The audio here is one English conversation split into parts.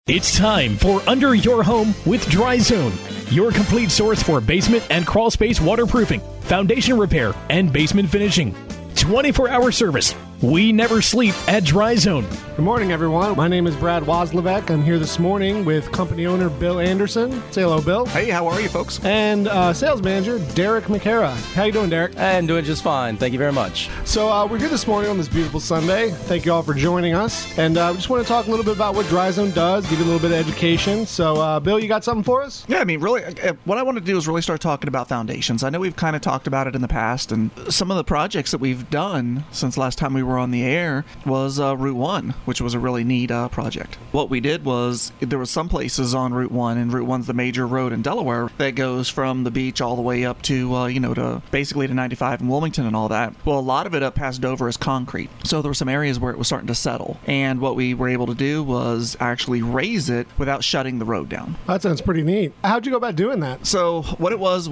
It's time for Under Your Home with Dry Zone, your complete source for basement and crawl space waterproofing, foundation repair, and basement finishing. 24-hour service. We never sleep at Dry Zone. Good morning, everyone. My name is Brad Wozlevek. I'm here this morning with company owner Bill Anderson. Say hello, Bill. Hey, how are you, folks? And sales manager Derek McCara. How you doing, Derek? I'm doing just fine. Thank you very much. So we're here this morning on this beautiful Sunday. Thank you all for joining us. And we just want to talk a little bit about what Dry Zone does, give you a little bit of education. So, Bill, you got something for us? Yeah, I mean, really, what I want to do is really start talking about foundations. I know we've kind of talked about it in the past, and some of the projects that we've done since last time we were on the air was Route 1, which was a really neat project. What we did was there were some places on Route 1, and Route 1's the major road in Delaware that goes from the beach all the way up to, to basically to 95 and Wilmington and all that. Well, a lot of it up past Dover is concrete. So there were some areas where it was starting to settle. And what we were able to do was actually raise it without shutting the road down. That sounds pretty neat. How'd you go about doing that? So what it was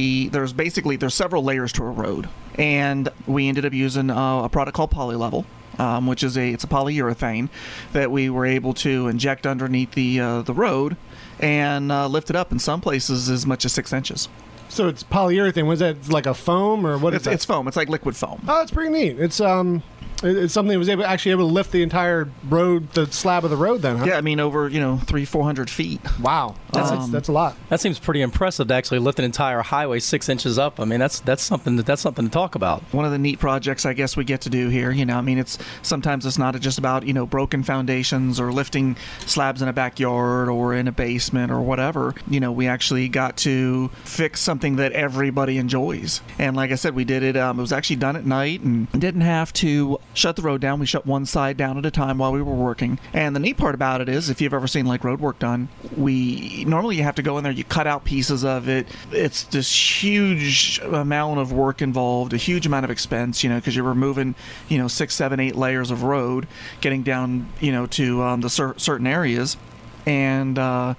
there's several layers to a road. And we ended up using a product called Polylevel. Which is it's a polyurethane that we were able to inject underneath the road and lift it up in some places as much as 6 inches. So it's polyurethane. Was that like a foam or what is that? It's foam. It's like liquid foam. Oh, that's pretty neat. It's something that was actually able to lift the entire road, the slab of the road then, huh? Yeah, I mean over 300-400 feet. Wow, that's a lot. That seems pretty impressive to actually lift an entire highway 6 inches up. I mean, that's something to talk about. One of the neat projects I guess we get to do here. Sometimes it's not just about broken foundations or lifting slabs in a backyard or in a basement or whatever. We actually got to fix something that everybody enjoys. And like I said, we did it. It was actually done at night and didn't have to shut the road down. We shut one side down at a time while we were working. And the neat part about it is, if you've ever seen like road work done, normally you have to go in there, you cut out pieces of it. It's this huge amount of work involved, a huge amount of expense, because you're removing, 6, 7, 8 layers of road, getting down, to the certain areas. And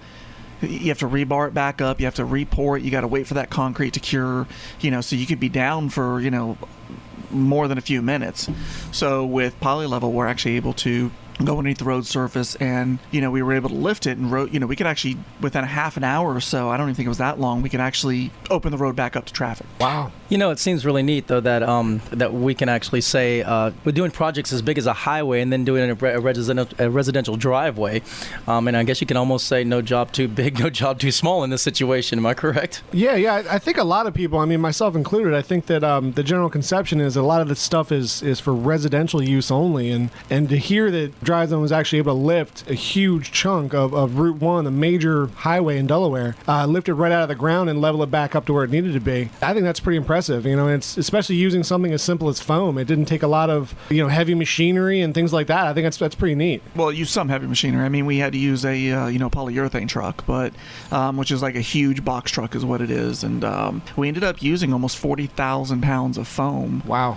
you have to rebar it back up. You have to re-pour it. You got to wait for that concrete to cure, so you could be down for, more than a few minutes. So with Polylevel, we're actually able to go underneath the road surface, and we were able to lift it, and we could actually, within a half an hour or so, I don't even think it was that long, we could actually open the road back up to traffic. Wow. It seems really neat though that we can actually say we're doing projects as big as a highway and then doing a residential driveway, and I guess you can almost say no job too big, no job too small in this situation. Am I correct? Yeah. I think a lot of people, myself included, I think that the general conception is a lot of this stuff is for residential use only, and to hear that Dry Zone was actually able to lift a huge chunk of Route 1, the major highway in Delaware, lift it right out of the ground and level it back up to where it needed to be. I think that's pretty impressive. It's especially using something as simple as foam. It didn't take a lot of heavy machinery and things like that. I think that's pretty neat. Well, use some heavy machinery. We had to use a polyurethane truck, but which is like a huge box truck is what it is, and we ended up using almost 40,000 pounds of foam. Wow.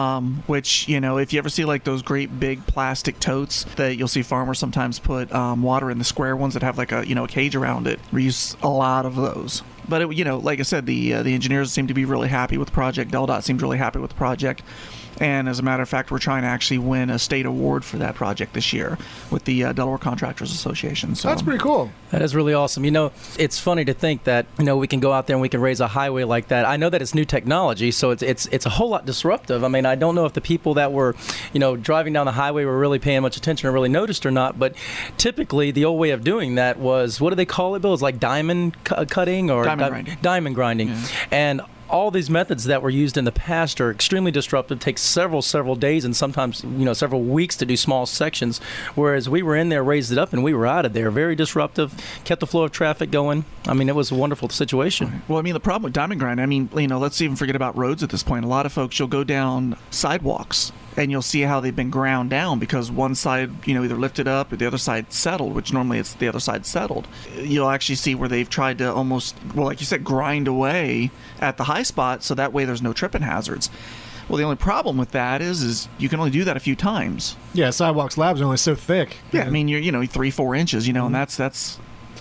Which if you ever see like those great big plastic totes that you'll see farmers sometimes put water in, the square ones that have like a cage around it, we use a lot of those. But like I said, the engineers seem to be really happy with the project. DelDOT seemed really happy with the project. And as a matter of fact, we're trying to actually win a state award for that project this year with the Delaware Contractors Association. So that's pretty cool. That is really awesome. It's funny to think that we can go out there and we can raise a highway like that. I know that it's new technology, so it's a whole lot disruptive. I don't know if the people that were driving down the highway were really paying much attention or really noticed or not. But typically, the old way of doing that was, what do they call it, Bill? It's like diamond cutting or diamond grinding, yeah. And all these methods that were used in the past are extremely disruptive, take several days and sometimes several weeks to do small sections, whereas we were in there, raised it up, and we were out of there. Very disruptive, kept the flow of traffic going. It was a wonderful situation. Well, the problem with diamond grind, let's even forget about roads at this point. A lot of folks, you'll go down sidewalks and you'll see how they've been ground down because one side, either lifted up or the other side settled, which normally it's the other side settled. You'll actually see where they've tried to almost, like you said, grind away at the high spot so that way there's no tripping hazards. Well, the only problem with that is you can only do that a few times. Yeah, sidewalk slabs are only so thick. Yeah, you're 3-4 inches, and that's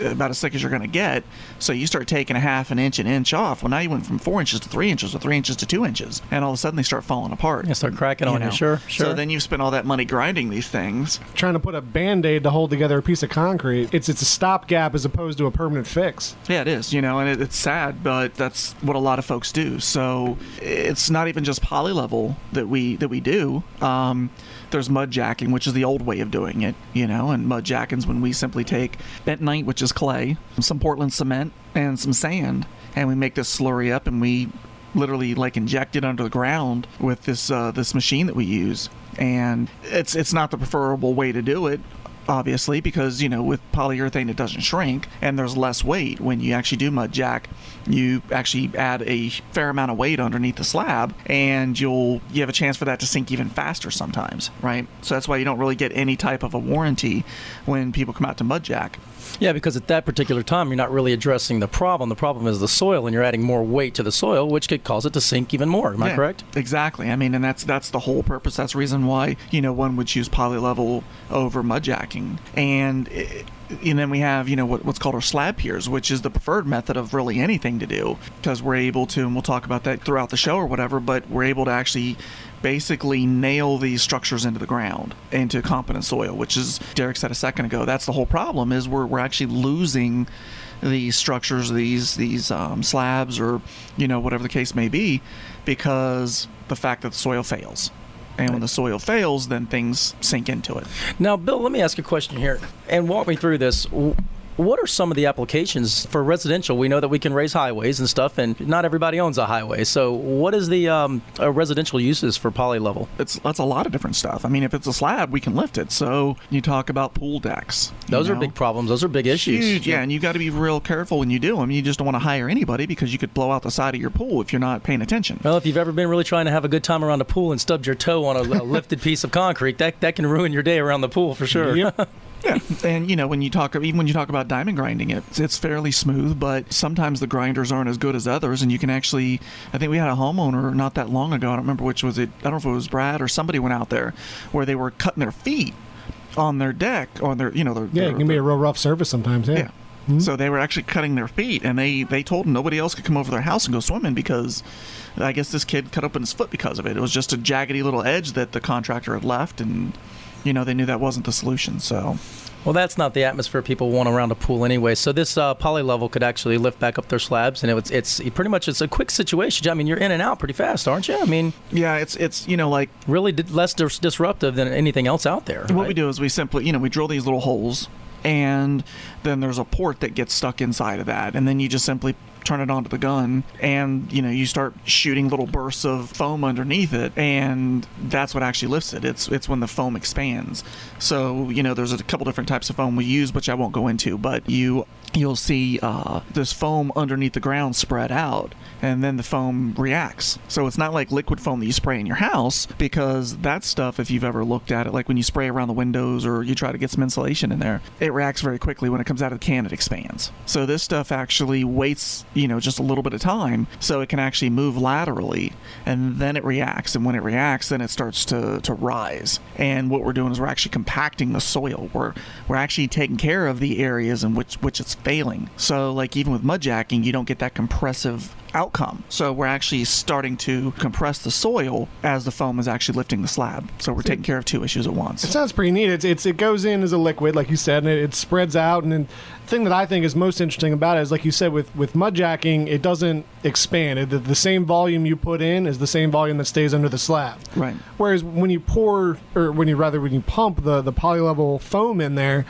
about as thick as you're going to get. So you start taking a half an inch off. Well, now you went from 4 inches to 3 inches, or 3 inches to 2 inches, and all of a sudden they start falling apart. You start cracking on you. Sure. So then you've spent all that money grinding these things, trying to put a Band-Aid to hold together a piece of concrete. It's a stopgap as opposed to a permanent fix. Yeah, it is. And it's sad, but that's what a lot of folks do. So it's not even just poly-level that we do. There's mud jacking, which is the old way of doing it, and mud jacking's when we simply take bentonite, which is clay, some Portland cement, and some sand, and we make this slurry up, and we literally inject it under the ground with this machine that we use. And it's not the preferable way to do it, obviously, because with polyurethane it doesn't shrink and there's less weight. When you actually do mud jack, you actually add a fair amount of weight underneath the slab, and you have a chance for that to sink even faster sometimes, right? So that's why you don't really get any type of a warranty when people come out to mud jack. Yeah, because at that particular time, you're not really addressing the problem. The problem is the soil, and you're adding more weight to the soil, which could cause it to sink even more. Am I correct? Exactly. I mean, and that's the whole purpose. That's the reason why, one would choose poly-level over mud jacking. And then we have, what's called our slab piers, which is the preferred method of really anything to do, because we're able to, and we'll talk about that throughout the show or whatever, but we're able to actually basically nail these structures into the ground, into competent soil, which is, Derek said a second ago, that's the whole problem, is we're actually losing these structures, these slabs, or whatever the case may be, because the fact that the soil fails. And when the soil fails, then things sink into it. Now, Bill, let me ask you a question here and walk me through this. What are some of the applications for residential? We know that we can raise highways and stuff, and not everybody owns a highway. So what is the residential uses for poly-level? That's a lot of different stuff. I mean, if it's a slab, we can lift it. So you talk about pool decks. Those are big problems. Those are big issues. Huge, yeah, and you got to be real careful when you do them. You just don't want to hire anybody, because you could blow out the side of your pool if you're not paying attention. Well, if you've ever been really trying to have a good time around a pool and stubbed your toe on a lifted piece of concrete, that can ruin your day around the pool for sure. Yep. Yeah, and when you talk about diamond grinding, it's fairly smooth, but sometimes the grinders aren't as good as others, and you can actually, I think we had a homeowner not that long ago, I don't remember which was it, I don't know if it was Brad or somebody went out there, where they were cutting their feet on their deck, on their, it can be a real rough surface sometimes, yeah. Mm-hmm. So they were actually cutting their feet, and they told them nobody else could come over their house and go swimming, because I guess this kid cut open his foot because of it. It was just a jaggedy little edge that the contractor had left, and they knew that wasn't the solution. So, well, that's not the atmosphere people want around a pool anyway. So this poly-level could actually lift back up their slabs, and it's pretty much, it's a quick situation. I mean, you're in and out pretty fast, aren't you? I mean, yeah, it's really less disruptive than anything else out there. What we do is we simply, we drill these little holes, and then there's a port that gets stuck inside of that, and then you just simply turn it onto the gun, and you start shooting little bursts of foam underneath it, and that's what actually lifts it. It's when the foam expands. So there's a couple different types of foam we use, which I won't go into, but you'll see this foam underneath the ground spread out, and then the foam reacts. So it's not like liquid foam that you spray in your house, because that stuff, if you've ever looked at it, like when you spray around the windows or you try to get some insulation in there, it reacts very quickly. When it comes out of the can, it expands. So this stuff actually waits just a little bit of time, so it can actually move laterally, and then it reacts, and when it reacts, then it starts to rise. And what we're doing is we're actually compacting the soil. We're actually taking care of the areas in which it's failing. So like even with mud jacking, you don't get that compressive outcome. So we're actually starting to compress the soil as the foam is actually lifting the slab. So we're taking care of two issues at once. It sounds pretty neat. It goes in as a liquid, like you said, and it spreads out. And then the thing that I think is most interesting about it is, like you said, with mud jacking, it doesn't expand. The same volume you put in is the same volume that stays under the slab. Right. Whereas when you when you pump the poly-level foam in there,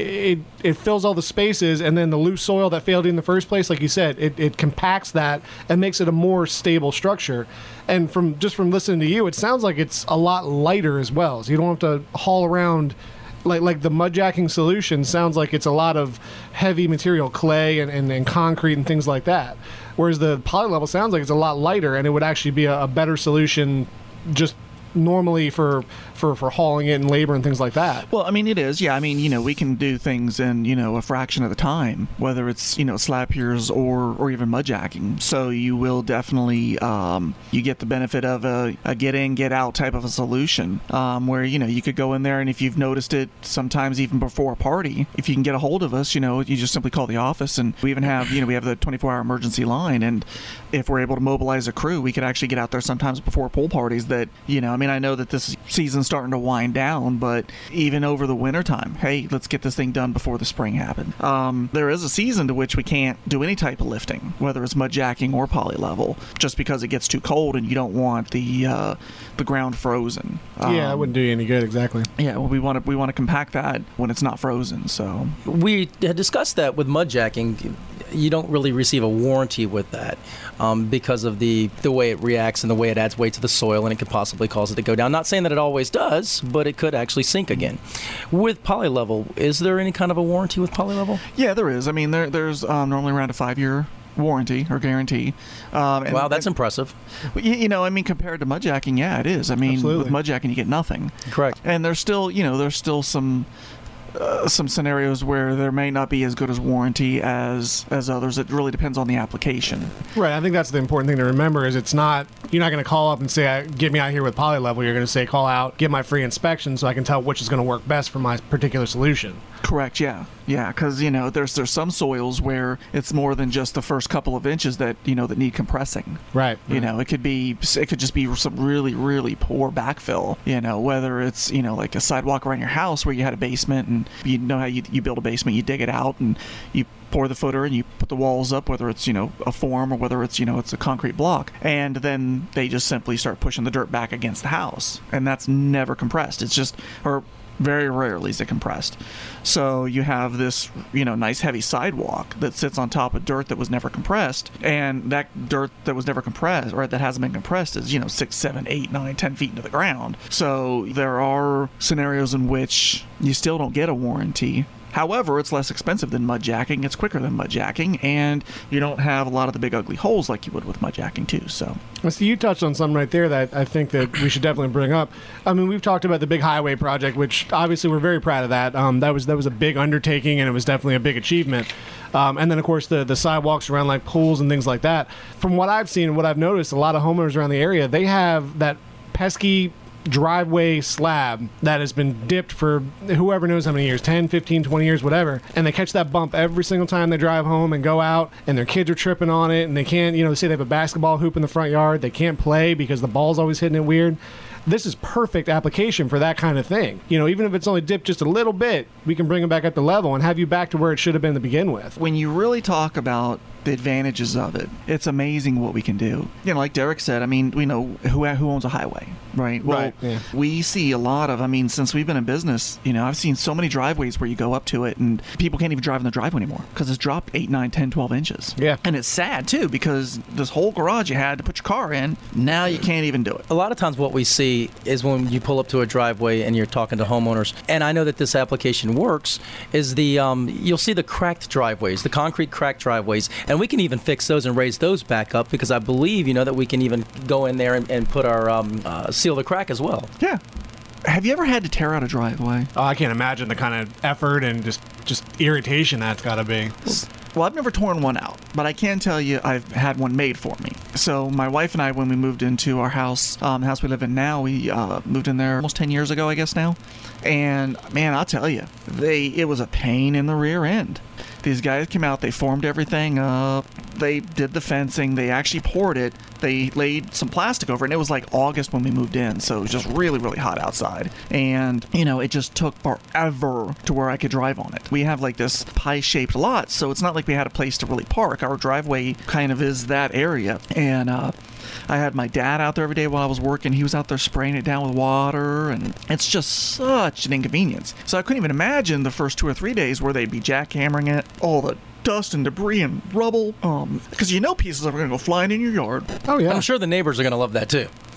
it fills all the spaces, and then the loose soil that failed in the first place, like you said, it compacts that and makes it a more stable structure. And from listening to you, it sounds like it's a lot lighter as well. So you don't have to haul around like the mud jacking solution sounds like it's a lot of heavy material, clay and concrete and things like that. Whereas the poly-level sounds like it's a lot lighter, and it would actually be a better solution just normally for hauling it and labor and things like that. Well, I mean, it is. Yeah, I mean, we can do things in, a fraction of the time, whether it's, slab piers or even mud jacking. So you will definitely, you get the benefit of a get in, get out type of a solution, where, you could go in there, and if you've noticed it sometimes even before a party, if you can get a hold of us, you just simply call the office, and we even have, we have the 24-hour emergency line, and if we're able to mobilize a crew, we could actually get out there sometimes before pool parties that, I know that this season's starting to wind down, but even over the winter time, hey, let's get this thing done before the spring happened. There is a season to which we can't do any type of lifting, whether it's mud jacking or poly level, just because it gets too cold and you don't want the ground frozen. That wouldn't do you any good, exactly. Yeah, well, we want to compact that when it's not frozen. So we had discussed that with mud jacking. You don't really receive a warranty with that because of the way it reacts and the way it adds weight to the soil, and it could possibly cause it to go down. Not saying that it always does, but it could actually sink again. With polylevel, is there any kind of a warranty with polylevel? Yeah, there is. I mean, there's normally around a 5-year warranty or guarantee. Wow, that's impressive. Compared to mud jacking, yeah, it is. I mean, Absolutely. With mud jacking, you get nothing. Correct. And there's still some scenarios where there may not be as good as warranty as others. It really depends on the application. Right. I think that's the important thing to remember is you're not going to call up and say, get me out here with polylevel. You're going to say, call out, get my free inspection so I can tell which is going to work best for my particular solution. Correct, yeah. Yeah, because, there's some soils where it's more than just the first couple of inches that, that need compressing. Right. It could just be some really, really poor backfill, whether it's, like a sidewalk around your house where you had a basement and how you build a basement, you dig it out and you pour the footer and you put the walls up, whether it's, a form or whether it's, it's a concrete block. And then they just simply start pushing the dirt back against the house. And that's never compressed. It's just, or very rarely is it compressed. So you have this, nice heavy sidewalk that sits on top of dirt that was never compressed. And that dirt that was never compressed, or that hasn't been compressed, is, 6, 7, 8, 9, 10 feet into the ground. So there are scenarios in which you still don't get a warranty. However, it's less expensive than mud jacking, it's quicker than mud jacking, and you don't have a lot of the big ugly holes like you would with mud jacking too. So you touched on something right there that I think that we should definitely bring up. I mean, we've talked about the big highway project, which obviously we're very proud of that. That was a big undertaking, and it was definitely a big achievement. And then, of course, the sidewalks around like pools and things like that. From what I've seen and what I've noticed, a lot of homeowners around the area, they have that pesky driveway slab that has been dipped for whoever knows how many years, 10, 15, 20 years, whatever, and they catch that bump every single time they drive home and go out, and their kids are tripping on it, and they can't, say they have a basketball hoop in the front yard, they can't play because the ball's always hitting it weird. This is perfect application for that kind of thing. Even if it's only dipped just a little bit, we can bring them back up to level and have you back to where it should have been to begin with. When you really talk about the advantages of it, it's amazing what we can do. Like Derek said, I mean, we know who owns a highway, right? Well, right, yeah. We see a lot of, since we've been in business, I've seen so many driveways where you go up to it and people can't even drive in the driveway anymore because it's dropped 8, 9, 10, 12 inches. Yeah. And it's sad too because this whole garage you had to put your car in, now you can't even do it. A lot of times what we see is when you pull up to a driveway and you're talking to homeowners, and I know that this application works, is you'll see the cracked driveways, the concrete cracked driveways, and we can even fix those and raise those back up because I believe, that we can even go in there and put our seal the crack as well. Yeah. Have you ever had to tear out a driveway? Oh, I can't imagine the kind of effort and just irritation that's got to be. Well, I've never torn one out, but I can tell you I've had one made for me. So my wife and I, when we moved into our house, the house we live in now, we moved in there almost 10 years ago, I guess now. And man, I'll tell you, it was a pain in the rear end. These guys came out, they formed everything up, they did the fencing, they actually poured it, they laid some plastic over it, and it was like August when we moved in, so it was just really, really hot outside. And, it just took forever to where I could drive on it. We have like this pie-shaped lot, so it's not like we had a place to really park. Our driveway kind of is that area. And I had my dad out there every day while I was working. He was out there spraying it down with water, and it's just such an inconvenience. So I couldn't even imagine the first 2 or 3 days where they'd be jackhammering it, all the dust and debris and rubble, because pieces are going to go flying in your yard. Oh, yeah. I'm sure the neighbors are going to love that, too.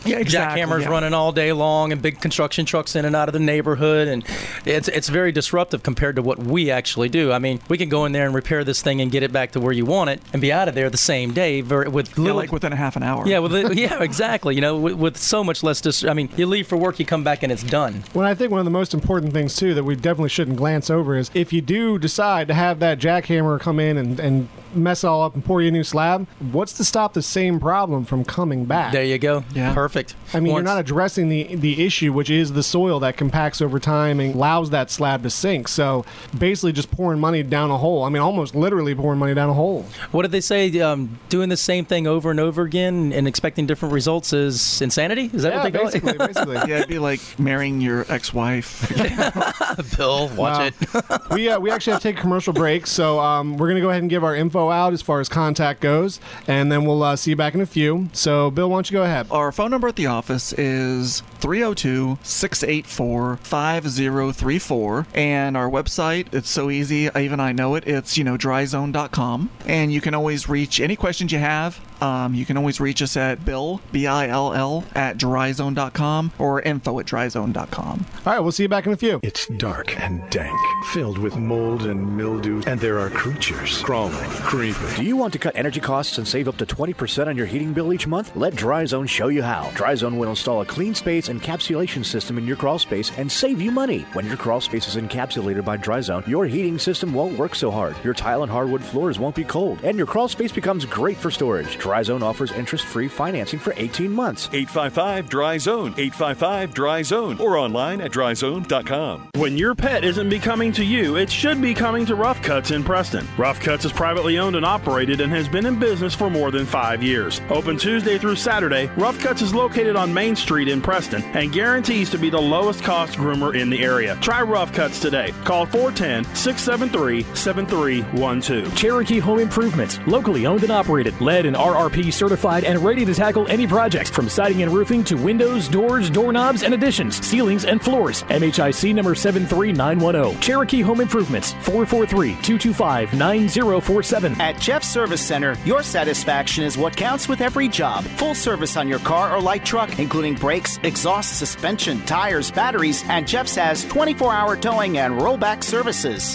Yeah, exactly. Jackhammers running all day long and big construction trucks in and out of the neighborhood, and it's very disruptive compared to what we actually do. I mean, we can go in there and repair this thing and get it back to where you want it and be out of there the same day with little, like within a half an hour. Yeah, yeah, exactly. With so much less you leave for work, you come back and it's done. Well, I think one of the most important things too that we definitely shouldn't glance over is if you do decide to have that jackhammer come in and mess it all up and pour you a new slab, what's to stop the same problem from coming back? There you go. Yeah. Perfect. I mean, you're not addressing the issue, which is the soil that compacts over time and allows that slab to sink. So basically just pouring money down a hole. I mean, almost literally pouring money down a hole. What did they say? Doing the same thing over and over again and expecting different results is insanity? Is that what they call it? Basically. Yeah, it'd be like marrying your ex-wife. Bill, watch it. We actually have to take a commercial break, so we're going to go ahead and give our info out as far as contact goes, and then we'll see you back in a few. So, Bill, why don't you go ahead? Our phone number at the office is 302-684-5034, and our website, it's so easy, even I know it, it's, dryzone.com, and you can always reach any questions you have. You can always reach us at Bill, B-I-L-L, at dryzone.com or info@dryzone.com. All right, we'll see you back in a few. It's dark and dank, filled with mold and mildew, and there are creatures crawling, creeping. Do you want to cut energy costs and save up to 20% on your heating bill each month? Let DryZone show you how. DryZone will install a clean space encapsulation system in your crawl space and save you money. When your crawl space is encapsulated by DryZone, your heating system won't work so hard. Your tile and hardwood floors won't be cold, and your crawl space becomes great for storage. DryZone offers interest-free financing for 18 months. 855-DRY-ZONE, 855-DRY-ZONE, or online at dryzone.com. When your pet isn't be coming to you, it should be coming to Rough Cuts in Preston. Rough Cuts is privately owned and operated and has been in business for more than 5 years. Open Tuesday through Saturday, Rough Cuts is located on Main Street in Preston and guarantees to be the lowest cost groomer in the area. Try Rough Cuts today. Call 410-673-7312. Cherokee Home Improvements, locally owned and operated, led and RRP certified and ready to tackle any projects from siding and roofing to windows, doors, doorknobs, and additions, ceilings, and floors. MHIC number 73910. Cherokee Home Improvements, 443-225-9047. At Jeff's Service Center, your satisfaction is what counts with every job. Full service on your car or light truck, including brakes, exhaust, suspension, tires, batteries, and Jeff's has 24-hour towing and rollback services.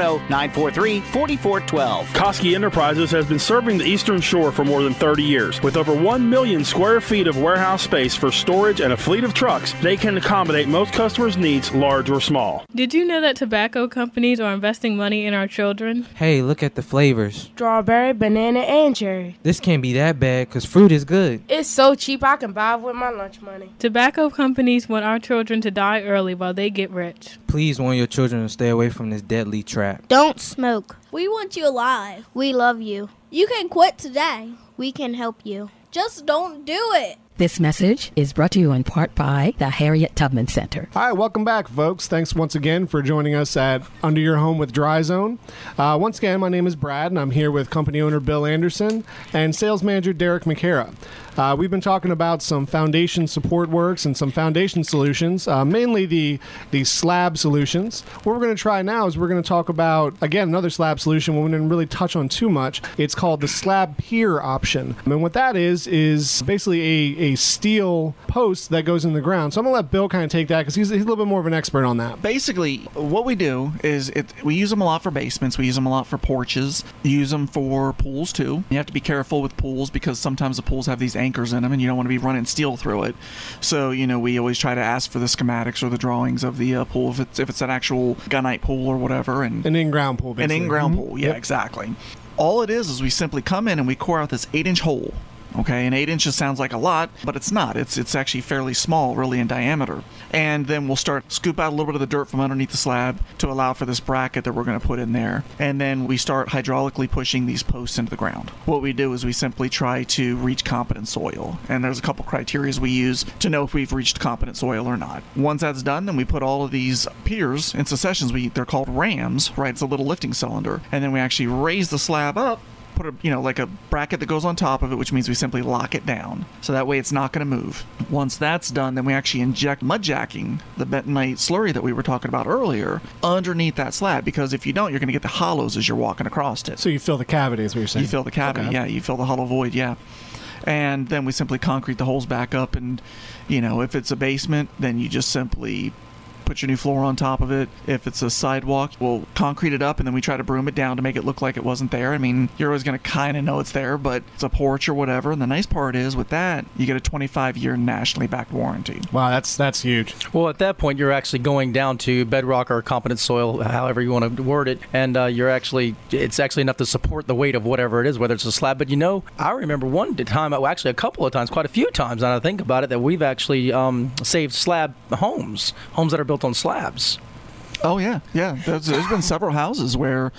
410-943-4412. Koski Enterprises has been serving the Eastern Shore for more than 30 years. With over 1 million square feet of warehouse space for storage and a fleet of trucks, they can accommodate most customers' needs, large or small. Did you know that tobacco companies are investing money in our children? Hey, look at the flavors. Strawberry, banana, and cherry. This can't be that bad because fruit is good. It's so cheap I can buy it with my lunch money. Tobacco companies want our children to die early while they get rich. Please warn your children to stay away from this deadly trap. Don't smoke. We want you alive. We love you. You can quit today. We can help you. Just don't do it. This message is brought to you in part by the Harriet Tubman Center. All right, welcome back, folks. Thanks once again for joining us at Under Your Home with DryZone. Once again, my name is Brad, and I'm here with company owner Bill Anderson and sales manager Derek McCara. We've been talking about some foundation support works and some foundation solutions, mainly the slab solutions. What we're going to try now is we're going to talk about, again, another slab solution we didn't really touch on too much. It's called the slab pier option. And what that is basically a steel post that goes in the ground. So I'm going to let Bill kind of take that because he's a little bit more of an expert on that. Basically, what we do is we use them a lot for basements. We use them a lot for porches. We use them for pools, too. You have to be careful with pools because sometimes the pools have these anchors in them and you don't want to be running steel through it. So, we always try to ask for the schematics or the drawings of the pool if it's an actual gunite pool or whatever. And an in-ground pool, basically. An in-ground pool, yeah, yep. Exactly. All it is we simply come in and we core out this 8-inch hole. Okay, and 8 inches sounds like a lot, but it's not. It's actually fairly small, really, in diameter. And then we'll scoop out a little bit of the dirt from underneath the slab to allow for this bracket that we're going to put in there. And then we start hydraulically pushing these posts into the ground. What we do is we simply try to reach competent soil. And there's a couple criteria we use to know if we've reached competent soil or not. Once that's done, then we put all of these piers in successions. They're called rams, right? It's a little lifting cylinder. And then we actually raise the slab up, put like a bracket that goes on top of it, which means we simply lock it down. So that way it's not going to move. Once that's done, then we actually inject mud jacking, the bentonite slurry that we were talking about earlier, underneath that slab, because if you don't, you're going to get the hollows as you're walking across it. So you fill the cavity is what you're saying? You fill the cavity, okay. Yeah. You fill the hollow void, yeah. And then we simply concrete the holes back up, and if it's a basement, then you just simply put your new floor on top of it. If it's a sidewalk, we'll concrete it up, and then we try to broom it down to make it look like it wasn't there. I mean, you're always going to kind of know it's there, but it's a porch or whatever. And the nice part is with that, you get a 25-year nationally backed warranty. Wow, that's huge. Well, at that point, you're actually going down to bedrock or competent soil, however you want to word it, and it's actually enough to support the weight of whatever it is, whether it's a slab. But I remember one time, actually a couple of times, quite a few times, now that I think about it, that we've actually saved slab homes that are built on slabs. Oh yeah. There's been several houses where,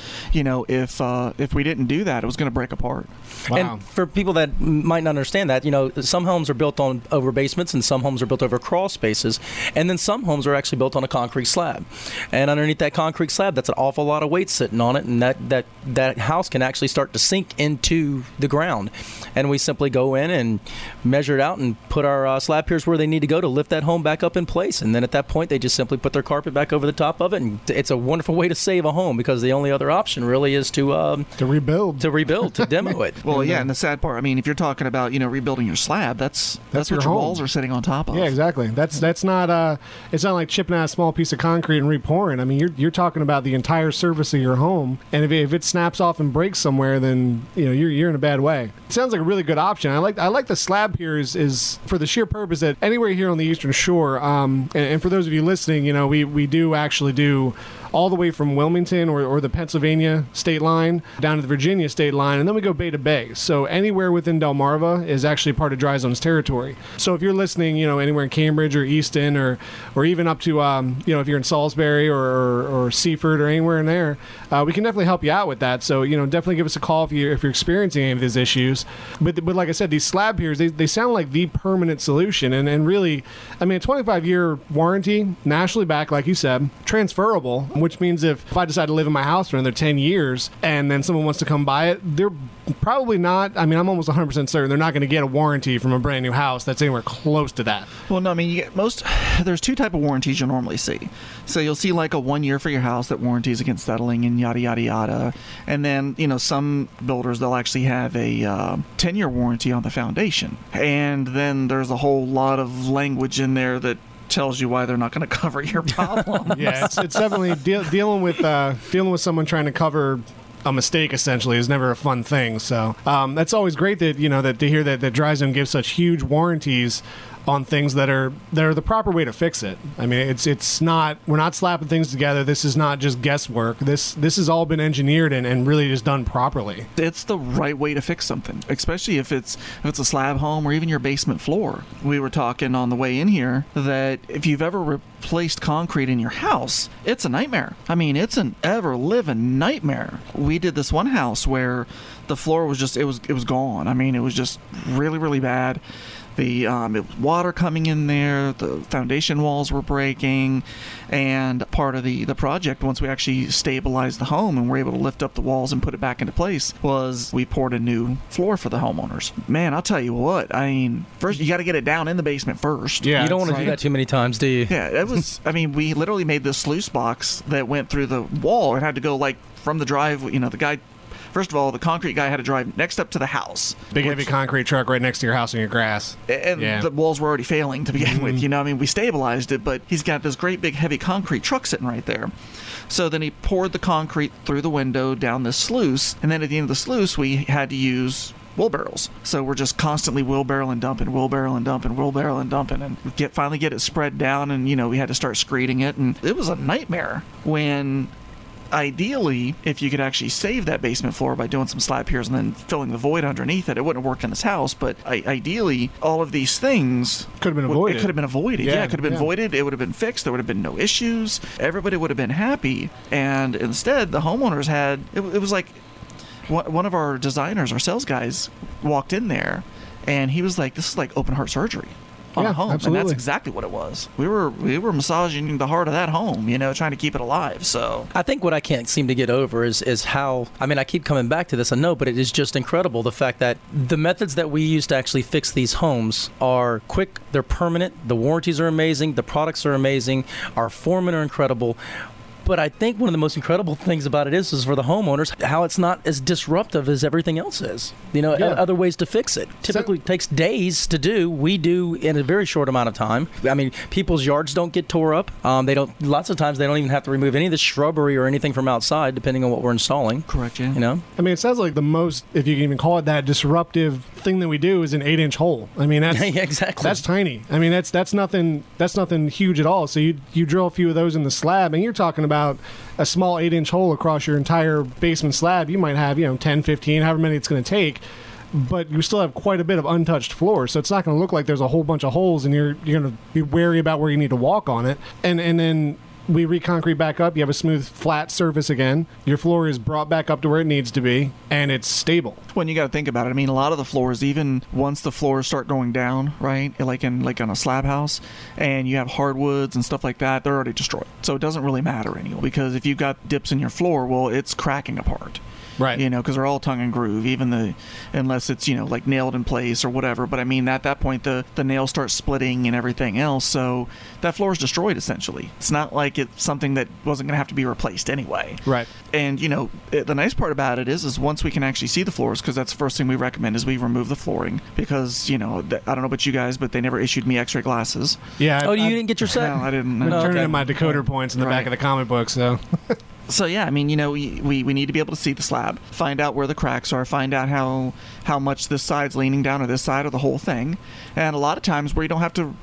if we didn't do that, it was going to break apart. Wow. And for people that might not understand that, some homes are built over basements, and some homes are built over crawl spaces, and then some homes are actually built on a concrete slab. And underneath that concrete slab, that's an awful lot of weight sitting on it, and that house can actually start to sink into the ground. And we simply go in and measure it out and put our slab piers where they need to go to lift that home back up in place. And then at that point, they just simply put their carpet back over the top of it, and it's a wonderful way to save a home, because the only other option really is to rebuild, to demo it. Well, yeah, and the sad part, I mean, if you're talking about rebuilding your slab, that's what your walls are sitting on top of. Yeah, exactly. That's not it's not like chipping out a small piece of concrete and repouring. I mean, you're talking about the entire surface of your home, and if it snaps off and breaks somewhere, then you're in a bad way. It sounds like a really good option. I like the slab here is for the sheer purpose that anywhere here on the Eastern Shore, and for those of you listening, we do actually do all the way from Wilmington or the Pennsylvania state line down to the Virginia state line, and then we go bay to bay. So anywhere within Delmarva is actually part of Dry Zone's territory. So if you're listening, anywhere in Cambridge or Easton or even up to, if you're in Salisbury or Seaford or anywhere in there, we can definitely help you out with that. So, definitely give us a call if you're experiencing any of these issues. But like I said, these slab piers, they sound like the permanent solution. And really, I mean, a 25-year warranty, nationally backed, like you said, transferable, which means if I decide to live in my house for another 10 years and then someone wants to come buy it, they're probably not, I mean, I'm almost 100% certain they're not going to get a warranty from a brand new house that's anywhere close to that. Well, no, I mean, there's two type of warranties you'll normally see. So you'll see like a 1 year for your house that warranties against settling and yada, yada, yada. And then, some builders, they'll actually have a 10-year warranty on the foundation. And then there's a whole lot of language in there that tells you why they're not going to cover your problem. Yeah, it's definitely dealing with someone trying to cover a mistake essentially is never a fun thing. So that's always great that that to hear that Dry Zone gives such huge warranties on things that are the proper way to fix it. I mean, it's not, we're not slapping things together. This is not just guesswork. This has all been engineered and really just done properly. It's the right way to fix something, especially if it's a slab home or even your basement floor. We were talking on the way in here that if you've ever replaced concrete in your house, it's a nightmare. I mean, it's an ever-living nightmare. We did this one house where the floor was just, it was gone. I mean, it was just really, really bad. It was water coming in there, the foundation walls were breaking, and part of the project, once we actually stabilized the home and were able to lift up the walls and put it back into place, was we poured a new floor for the homeowners. Man, I'll tell you what, I mean, first you got to get it down in the basement first. Yeah, you don't want to do that too many times, do you? Yeah, it was, I mean, we literally made this sluice box that went through the wall. It had to go like from the drive, the guy. First of all, the concrete guy had to drive next up to the house. Big heavy concrete truck right next to your house and your grass. And the walls were already failing to begin with. I mean, we stabilized it, but he's got this great big heavy concrete truck sitting right there. So then he poured the concrete through the window down this sluice, and then at the end of the sluice, we had to use wheelbarrows. So we're just constantly wheelbarrow and dumping, and finally get it spread down, and we had to start screeding it, and it was a nightmare when. Ideally, if you could actually save that basement floor by doing some slab piers and then filling the void underneath it, it wouldn't have worked in this house. But ideally, all of these things could have been avoided. It could have been avoided. Yeah, it could have been avoided. It would have been fixed. There would have been no issues. Everybody would have been happy. And instead, the homeowners had. It was like one of our designers, our sales guys, walked in there, and he was like, "This is like open heart surgery." On a home, absolutely. And that's exactly what it was. We were massaging the heart of that home, trying to keep it alive. So I think what I can't seem to get over is how, I mean, I keep coming back to this, I know, but it is just incredible the fact that the methods that we use to actually fix these homes are quick, they're permanent, the warranties are amazing, the products are amazing, our foremen are incredible. But I think one of the most incredible things about it is for the homeowners, how it's not as disruptive as everything else is. Other ways to fix it. Typically it takes days to do. We do in a very short amount of time. I mean, people's yards don't get tore up. Lots of times they don't even have to remove any of the shrubbery or anything from outside, depending on what we're installing. Correct, yeah. I mean, it sounds like the most, if you can even call it that, disruptive thing that we do is an 8-inch hole. I mean, that's yeah, exactly. That's tiny. I mean, that's nothing huge at all. So you drill a few of those in the slab, and you're talking about a small 8-inch hole across your entire basement slab. You might have 10, 15, however many it's going to take. But you still have quite a bit of untouched floor, so it's not going to look like there's a whole bunch of holes, and you're going to be wary about where you need to walk on it. And then we reconcrete back up. You have a smooth, flat surface again. Your floor is brought back up to where it needs to be, and it's stable. When you got to think about it, I mean, a lot of the floors, even once the floors start going down, right, like on a slab house, and you have hardwoods and stuff like that, they're already destroyed. So it doesn't really matter anymore, because if you've got dips in your floor, well, it's cracking apart. Right. Because they're all tongue and groove, unless it's, like nailed in place or whatever. But I mean, at that point, the nails start splitting and everything else. So that floor is destroyed, essentially. It's not like it's something that wasn't going to have to be replaced anyway. Right. And, the nice part about it is once we can actually see the floors, because that's the first thing we recommend is we remove the flooring. Because, I don't know about you guys, but they never issued me x-ray glasses. Yeah. You didn't get your set? No, I didn't. I'm turning in my decoder points in the back of the comic book, so... So yeah, I mean, we need to be able to see the slab, find out where the cracks are, find out how much this side's leaning down or this side or the whole thing. And a lot of times we don't have to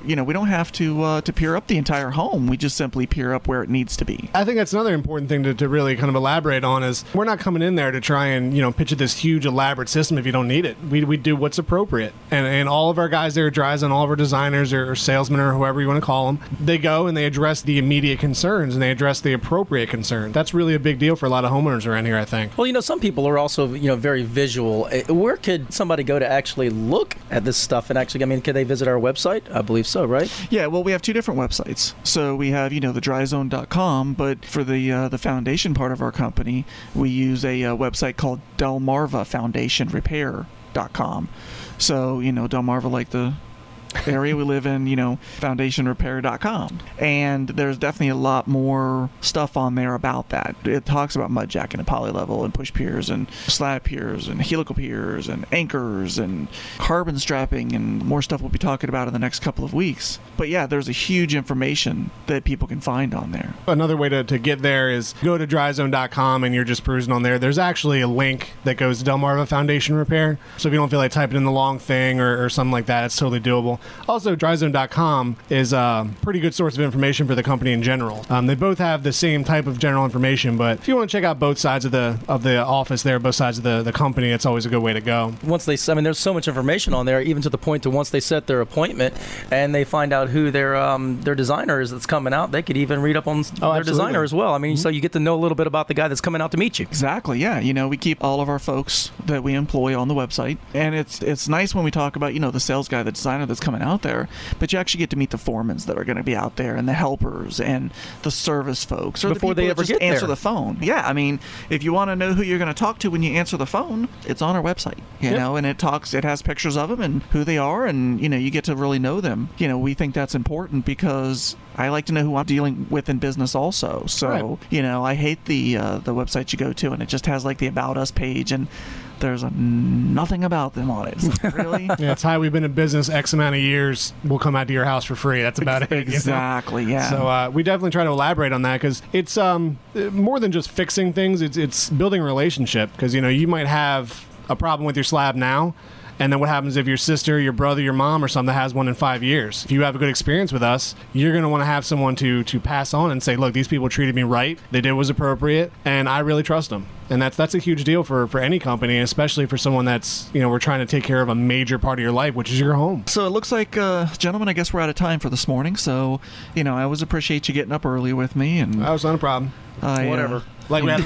to pier up the entire home. We just simply pier up where it needs to be. I think that's another important thing to really kind of elaborate on is we're not coming in there to try and pitch this huge elaborate system if you don't need it. We do what's appropriate. And all of our guys there at DryZone, all of our designers or salesmen or whoever you want to call them, they go and they address the immediate concerns and they address the appropriate concerns. That's really a big deal for a lot of homeowners around here, I think. Well, some people are also, very visual. Where could somebody go to actually look at this stuff? And actually, could they visit our website? I believe so, right? Yeah, well, we have two different websites. So we have, the dryzone.com, but for the foundation part of our company, we use a website called Delmarva Foundation Repair.com. So, Delmarva, like the area we live in, foundationrepair.com. And there's definitely a lot more stuff on there about that. It talks about mud jacking and polylevel and push piers and slab piers and helical piers and anchors and carbon strapping, and more stuff we'll be talking about in the next couple of weeks. But yeah, there's a huge information that people can find on there. Another way to get there is go to dryzone.com and you're just perusing on there. There's actually a link that goes to Delmarva Foundation Repair. So if you don't feel like typing in the long thing or something like that, it's totally doable. Also, dryzone.com is a pretty good source of information for the company in general. They both have the same type of general information, but if you want to check out both sides of the office there, both sides of the company, it's always a good way to go. There's so much information on there, even to the point to once they set their appointment and they find out who their designer is that's coming out, they could even read up on their designer as well. So you get to know a little bit about the guy that's coming out to meet you. Exactly, yeah. We keep all of our folks that we employ on the website, and it's nice when we talk about, the sales guy, the designer that's coming out there, but you actually get to meet the foremans that are going to be out there and the helpers and the service folks or before the people they ever that just get answer there. The phone. Yeah, if you want to know who you're going to talk to when you answer the phone, it's on our website, you know, and it has pictures of them and who they are, and you get to really know them. We think that's important because I like to know who I'm dealing with in business also. So, I hate the website you go to and it just has like the About Us page and there's nothing about them on it. It's like, really? Yeah, it's how we've been in business X amount of years. We'll come out to your house for free. That's about it. Exactly, yeah. So we definitely try to elaborate on that because it's more than just fixing things. It's building a relationship because, you might have a problem with your slab now. And then what happens if your sister, your brother, your mom, or something has one in 5 years? If you have a good experience with us, you're going to want to have someone to pass on and say, look, these people treated me right. They did what was appropriate, and I really trust them. And that's a huge deal for any company, especially for someone that's, we're trying to take care of a major part of your life, which is your home. So it looks like, gentlemen, I guess we're out of time for this morning. So, I always appreciate you getting up early with me. And that was not a problem. Whatever. Like we had an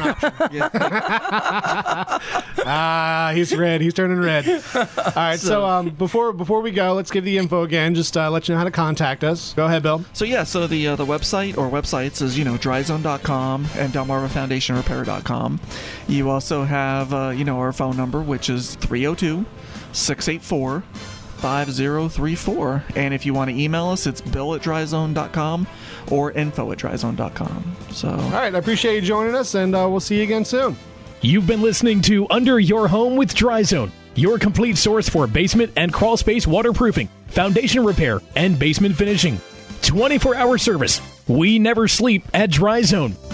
option. He's red. He's turning red. All right. So before we go, let's give the info again. Just let you know how to contact us. Go ahead, Bill. So yeah. So the website or websites is dryzone.com and DelmarvaFoundationRepair.com. You also have our phone number, which is 302-684-5034. And if you want to email us, it's bill@dryzone.com or info@dryzone.com. So, all right, I appreciate you joining us, and we'll see you again soon. You've been listening to Under Your Home with DryZone, your complete source for basement and crawl space waterproofing, foundation repair, and basement finishing. 24-hour service. We never sleep at DryZone.